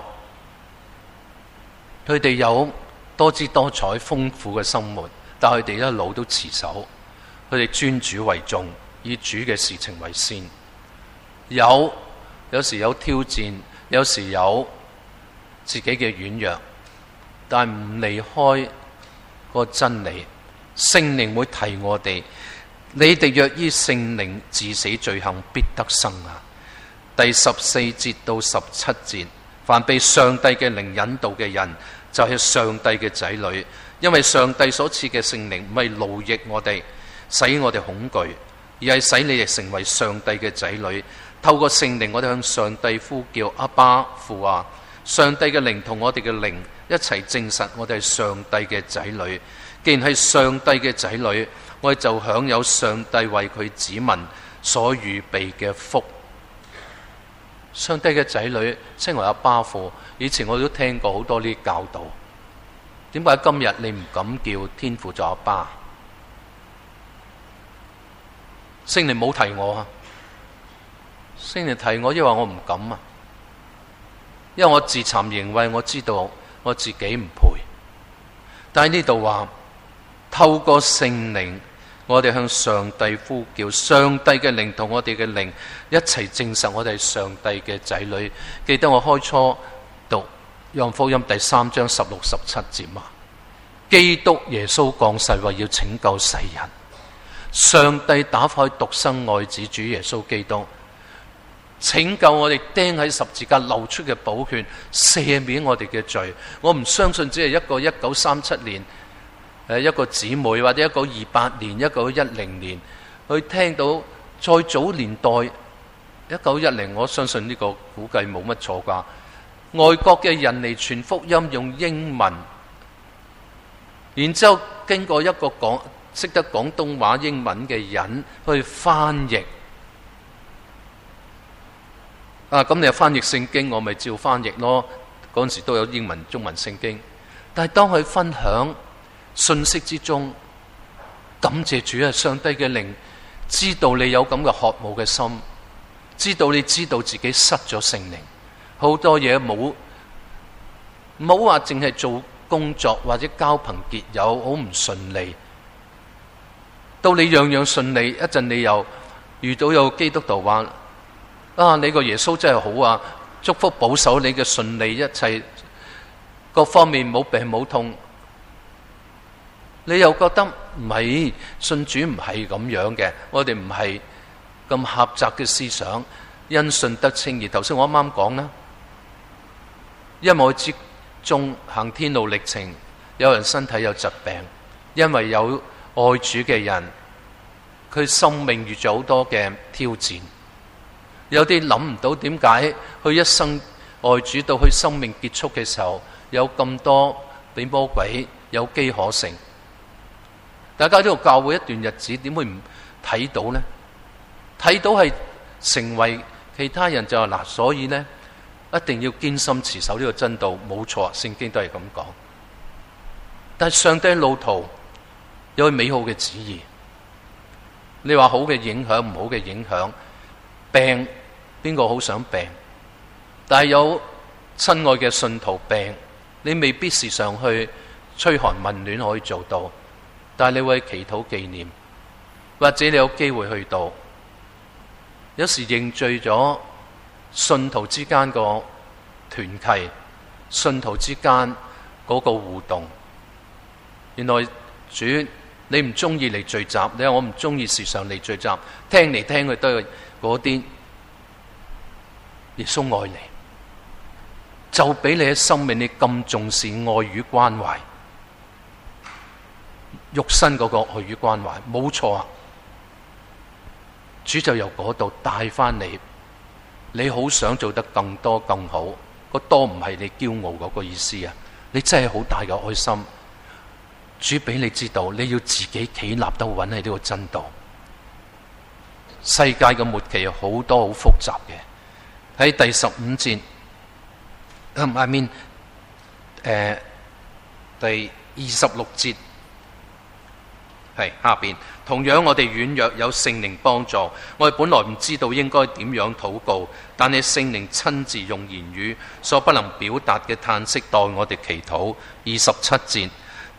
佢哋有多姿多彩豐富嘅生活，但佢哋一路都持守，佢哋尊主為重， 以主嘅事情為先。有時有挑戰，有時有自己嘅軟弱，但唔離開個真理。聖靈會提我哋：你哋若依聖靈治死罪行，必得生啊！第14節到17節，凡被上帝嘅靈引導嘅人，就係上帝嘅仔女。因為上帝所賜嘅聖靈唔係奴役我哋，使我哋恐懼，而係使你哋成為上帝嘅仔女。透過聖靈，我哋向上帝呼叫阿爸父啊！上帝嘅靈同我哋嘅靈一齊證實我哋係上帝嘅仔女。既然係上帝嘅仔女，我哋就享有上帝為佢子民所預備嘅福。上帝嘅仔女稱為阿爸父，以前我都聽過好多呢啲教導。點解今日你唔敢叫天父做阿爸？聖靈冇提我啊！聖靈提我，因為我唔敢啊，因為我自慚形穢，我知道我自己唔配。但係呢度話，透過聖靈，我哋向上帝呼叫，上帝嘅靈同我哋嘅靈一齊證實我哋係上帝嘅仔女。記得我開初讀約翰福音第3章16、17節嘛，基督耶穌降世為要拯救世人，上帝打發獨生愛子主耶穌基督拯救我哋，釘喺十字架流出嘅寶血赦免我哋嘅罪。我唔相信只係一個1937年一個姊妹，或者一個28年、一個10年去聽到。再早年代1910，我相信呢個估計冇乜錯啩。外國嘅人嚟傳福音用英文，然之後經過一個識得廣東話英文嘅人去翻譯。咁你又翻譯聖經，我咪照翻譯咯。嗰陣時都有英文、中文聖經。但係當佢分享信息之中，感謝主啊！上帝嘅靈知道你有咁嘅渴慕嘅心，知道你知道自己失咗聖靈，好多嘢冇話淨係做工作或者交朋結友好唔順利。到你樣樣順利，一陣你又遇到有基督徒話：你個耶穌真係好啊，祝福保守你嘅順利，一切各方面冇病冇痛。你又覺得唔係，信主唔係咁樣嘅，我哋唔係咁狹窄嘅思想，因信得稱義。頭先我啱啱講啦，因為我之中行天路歷程，有人身體有疾病，因為有愛主嘅人，佢生命遇咗好多嘅挑戰。有啲諗唔到點解佢一生愛主到佢生命結束嘅時候，有咁多俾魔鬼有機可乘。大家呢個教會一段日子，點會唔睇到呢？睇到係成為其他人就話嗱，所以呢，一定要堅心持守呢個真道，冇錯，聖經都係咁講。但係上帝路途有佢美好嘅旨意。你話好嘅影響，唔好嘅影響，病邊個好想病？但係有親愛嘅信徒病，你未必時常去噓寒問暖可以做到。但係你會祈禱紀念，或者你有機會去到，有時凝聚咗信徒之間個團契，信徒之間嗰個互動。原來主你唔中意嚟聚集，你話我唔中意時常嚟聚集，聽嚟聽去都係嗰啲。耶穌愛你，就俾你喺生命你咁重視愛與關懷。肉身嗰個愛與關懷冇錯啊，主就由嗰度帶翻你，你好想做得更多更好，個多唔係你驕傲嗰個意思啊，你真係好大嘅愛心。主俾你知道，你要自己企立得穩喺呢個真道。世界嘅末期有好多好複雜嘅，喺第15節，I mean，第26節。係下邊，同樣我哋軟弱有聖靈幫助，我哋本來唔知道應該點樣禱告，但係聖靈親自用言語所不能表達嘅嘆息代我哋祈禱。27節，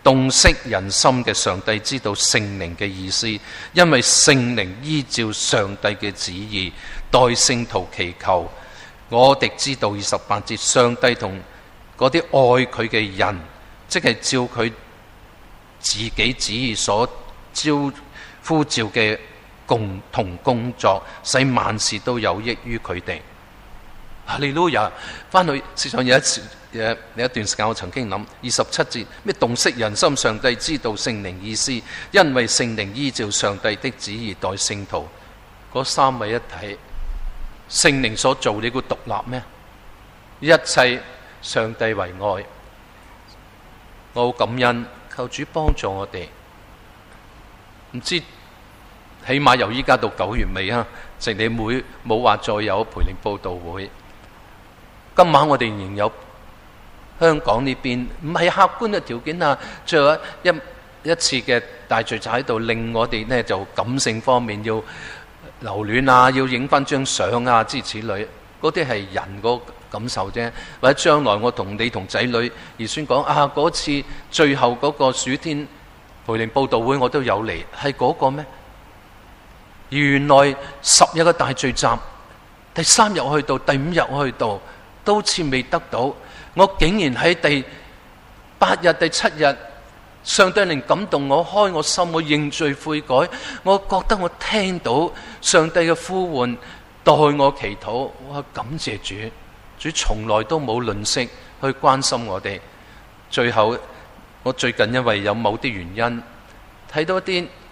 洞悉人心嘅上帝知道聖靈嘅意思，因為聖靈依照上帝嘅旨意代聖徒祈求。我哋知道28節，上帝同嗰啲愛佢嘅人，即係照佢自己旨意所呼召嘅共同工作，使萬事都有益於佢哋。哈利路亞！翻去事實上有一段時間，我曾經諗27節咩洞悉人心，上帝知道聖靈意思，因為聖靈依照上帝的旨意代聖徒。嗰三位一體，聖靈所做，你估獨立咩？一切上帝為愛，我好感恩，求主幫助我哋。唔知起碼由依家到9月尾啊，直你冇話再有培靈佈道會。今晚我哋仍有香港呢邊，唔係客觀嘅條件啊，最後一次嘅大聚集喺度，令我哋呢就感性方面要留戀啊，要影翻張相啊，諸如此類，嗰啲係人個感受啫。或者將來我同你同仔女兒孫講啊，嗰次最後嗰個暑天培靈佈道會我都有嚟，係嗰個咩？原來10日嘅大聚集，第3日去到，第5日去到，都好似未得到。我竟然喺第8日、第7日，上帝靈感動我，開我心，我認罪悔改。我覺得我聽到上帝嘅呼喚，代我祈禱。我感謝主，主從來都冇吝嗇去關心我哋。最後，我最近因為有某啲原因，睇到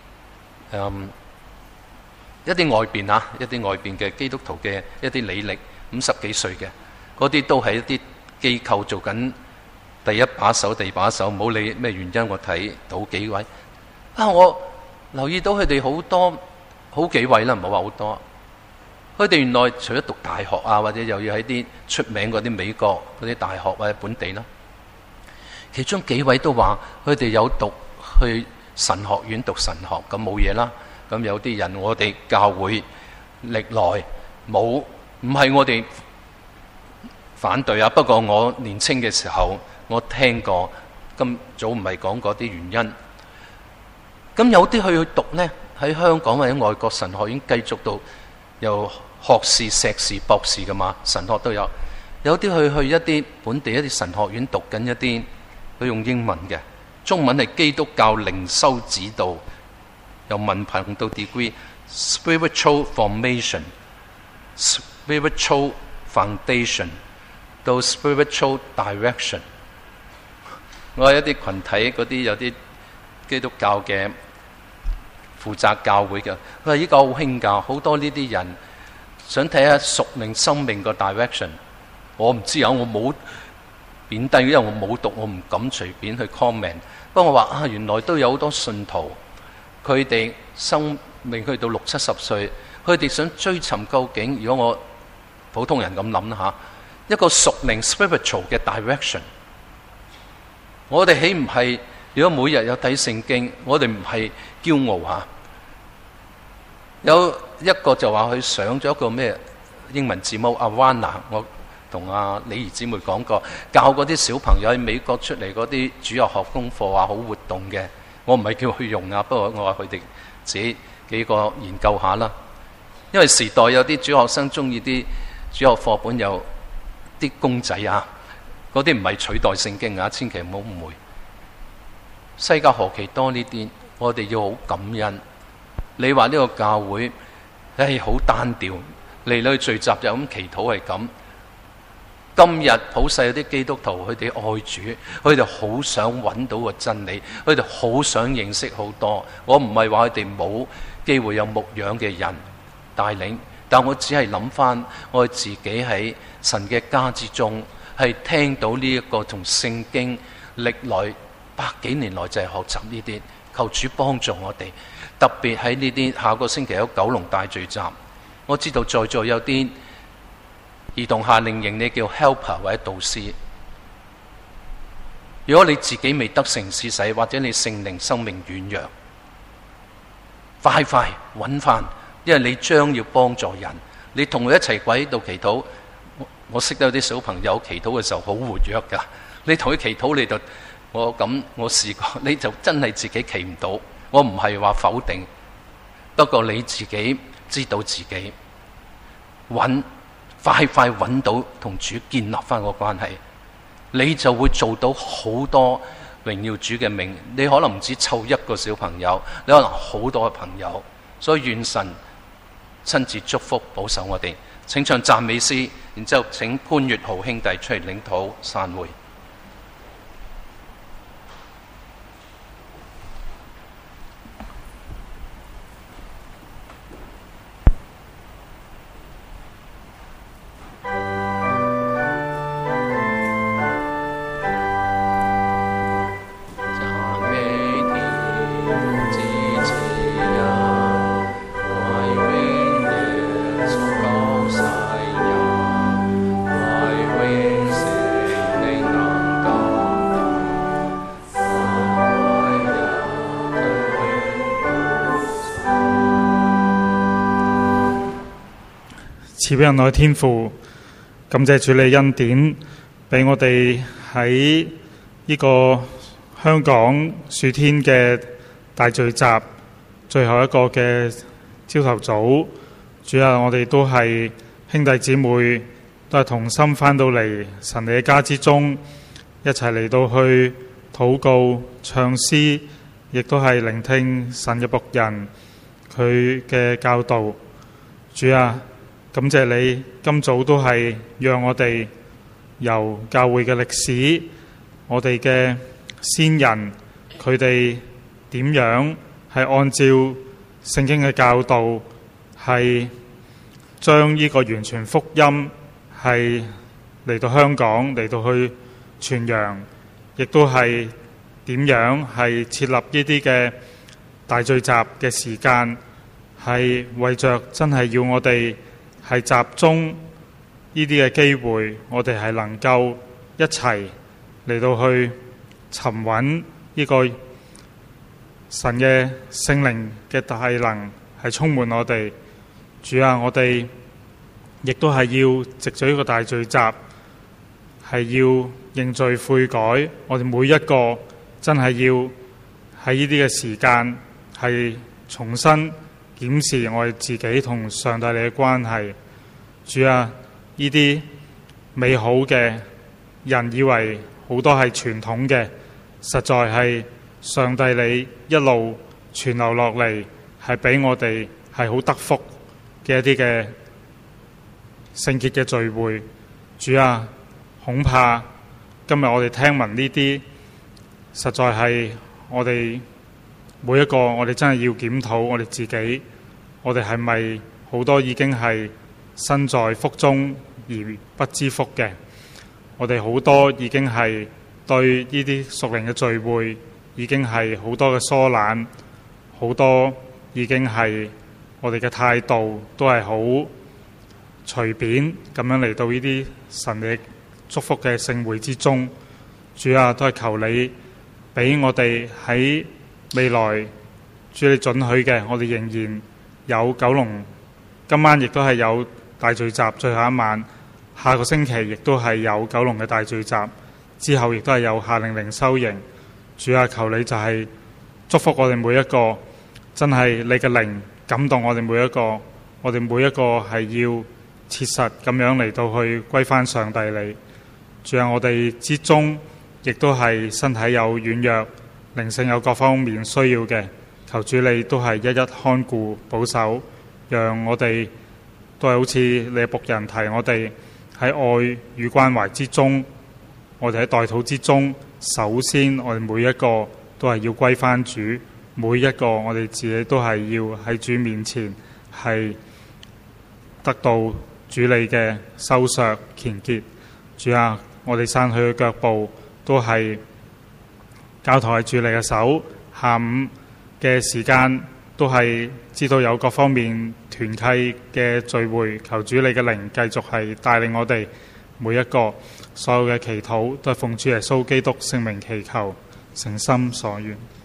一啲外邊嘅基督徒嘅一啲履歷，50幾歲嘅，嗰啲都係一啲機構做緊第一把手、第二把手，唔好理咩原因，我睇到幾位我留意到佢哋好幾位啦，唔好話好多。佢哋原來除咗讀大學啊，或者又要喺啲出名嗰啲美國嗰啲大學或者本地啦，其中幾位都話佢哋有去神學院讀神學，咁冇嘢啦。咁有啲人我哋教會歷來冇，唔係我哋反對啊。不過我年青嘅時候，我聽過，咁早唔係講嗰啲原因。咁有啲去讀呢，喺香港或者外國神學院繼續到由學士、碩士、博士噶嘛，神學都有。有啲去一啲本地一啲神學院讀緊一啲，佢用英文嘅，中文係基督教靈修指導。由文憑到 degree， spiritual formation、spiritual foundation 到 spiritual direction。我有一啲群體嗰啲有啲基督教嘅負責教會嘅，佢話依個好興㗎，好多呢啲人想睇下屬靈生命個 direction。我唔知啊，我冇貶低，因為我冇讀，我唔敢隨便去 comment。不過我話原來都有好多信徒。佢哋生命去到60、70歲，佢哋想追尋究竟，如果我普通人咁諗下，一個屬靈 spiritual 嘅 direction， 我哋豈唔係？如果每日有睇聖經，我哋唔係驕傲吓。有一個就話佢上咗一個咩英文字母 Awana， 我同阿李怡姊妹講過，教嗰啲小朋友喺美國出嚟嗰啲主日學功課啊，好活動嘅。我唔係叫佢用啊，不過我話佢哋自己幾個研究下啦。因為時代有啲主學生中意啲主學課本有啲公仔啊，嗰啲唔係取代聖經啊，千祈唔好誤會。世界何其多呢啲，我哋要好感恩。你話呢個教會好單調，嚟到聚集就咁祈禱係咁。今日普世有啲基督徒，佢哋愛主，佢哋好想揾到個真理，佢哋好想認識好多。我唔係話佢哋冇機會有牧養嘅人帶領，但我只係諗翻我自己喺神嘅家之中，係聽到呢一個從聖經歷來100幾年來就係學習呢啲，求主幫助我哋。特別喺呢啲下個星期有九龍大聚集，我知道在座有啲兒童夏令營，你叫 helper 或者導師。如果你自己未得成施洗，或者你聖靈生命軟弱，快揾翻，因為你將要幫助人，你同佢一齊跪喺度祈禱。我識得有啲小朋友祈禱嘅時候好活躍噶，你同佢祈禱，你就我試過，你就真係自己企唔到。我唔係話否定，不過你自己知道自己快揾到同主建立翻個關係，你就會做到好多榮耀主嘅名。你可能唔止湊一個小朋友，你可能好多個朋友。所以願神親自祝福保守我哋。請唱讚美詩，然之後請潘月豪兄弟出嚟領禱散會。 賜俾人愛天父，感謝主你恩典，俾我哋喺呢個香港暑天嘅大聚集，最後一個嘅朝頭早。主啊，我哋都係兄弟姊妹，都係同心返到嚟神你嘅家之中，一齊嚟到去禱告、唱詩，亦都係聆聽神嘅僕人佢嘅教導。主啊，感謝你今早都係讓我哋由教會嘅歷史，我哋嘅先人佢哋點樣係按照聖經嘅教導，係將呢個完全福音係嚟到香港，嚟到去傳揚，亦都係點樣係設立呢啲嘅大聚集嘅時間，係為着真係要我哋係集中呢啲嘅機會，我哋係能夠一齊嚟到去尋揾呢個神嘅聖靈嘅大能係充滿我哋。主啊，我哋亦都係要藉咗呢個大聚集，係要認罪悔改。我哋每一個真係要喺呢啲嘅時間係重新檢視我哋自己同上帝你嘅關係。主啊，呢啲美好嘅人以為好多係傳統嘅，實在係上帝你一路傳流落嚟，係俾我哋係好得福嘅一啲嘅聖潔嘅聚會。主啊，恐怕今日我哋聽聞呢啲，實在係我哋每一個，我哋真係要檢討我哋自己，我哋係咪好多已經係身在福中而不知福嘅？我哋好多已經係對呢啲屬靈嘅聚會已經係好多嘅疏懶，好多已經係我哋嘅態度都係好隨便咁樣嚟到呢啲神嘅祝福嘅聖會之中。主啊，都係求你俾我哋喺未來，主你准許嘅，我哋仍然有九龍，今晚亦都係有大聚集最後一晚，下個星期亦都係有九龍嘅大聚集，之後亦都係有夏令靈修營。主啊，求你就係祝福我哋每一個，真係你嘅靈感動我哋每一個，我哋每一個係要切實咁樣嚟到去歸翻上帝你。主啊，我哋之中亦都係身體有軟弱，靈性有各方面需要嘅，求主你都係一一看顧保守，讓我哋都係好似你嘅僕人提我哋喺愛與關懷之中，我哋喺代禱之中，首先我哋每一個都係要歸翻主，每一個我哋自己都係要喺主面前係得到主你嘅收削虔潔。主啊，我哋散去嘅腳步都係交託喺主你嘅手，下午嘅時間都係知道有各方面團契嘅聚會，求主你嘅靈繼續係帶領我哋每一個，所有嘅祈禱都係奉主耶穌基督聖名祈求，誠心所願。